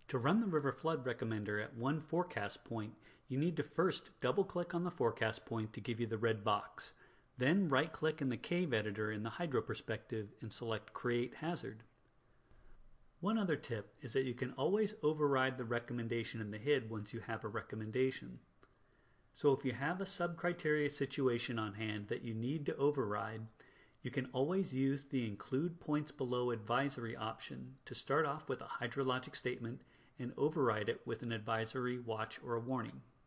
To run the river flood recommender at one forecast point, you need to first double-click on the forecast point to give you the red box. Then right-click in the Cave editor in the Hydro Perspective and select Create Hazard. One other tip is that you can always override the recommendation in the HID once you have a recommendation. So if you have a sub-criteria situation on hand that you need to override, you can always use the Include Points Below Advisory option to start off with a hydrologic statement and override it with an advisory, watch, or a warning.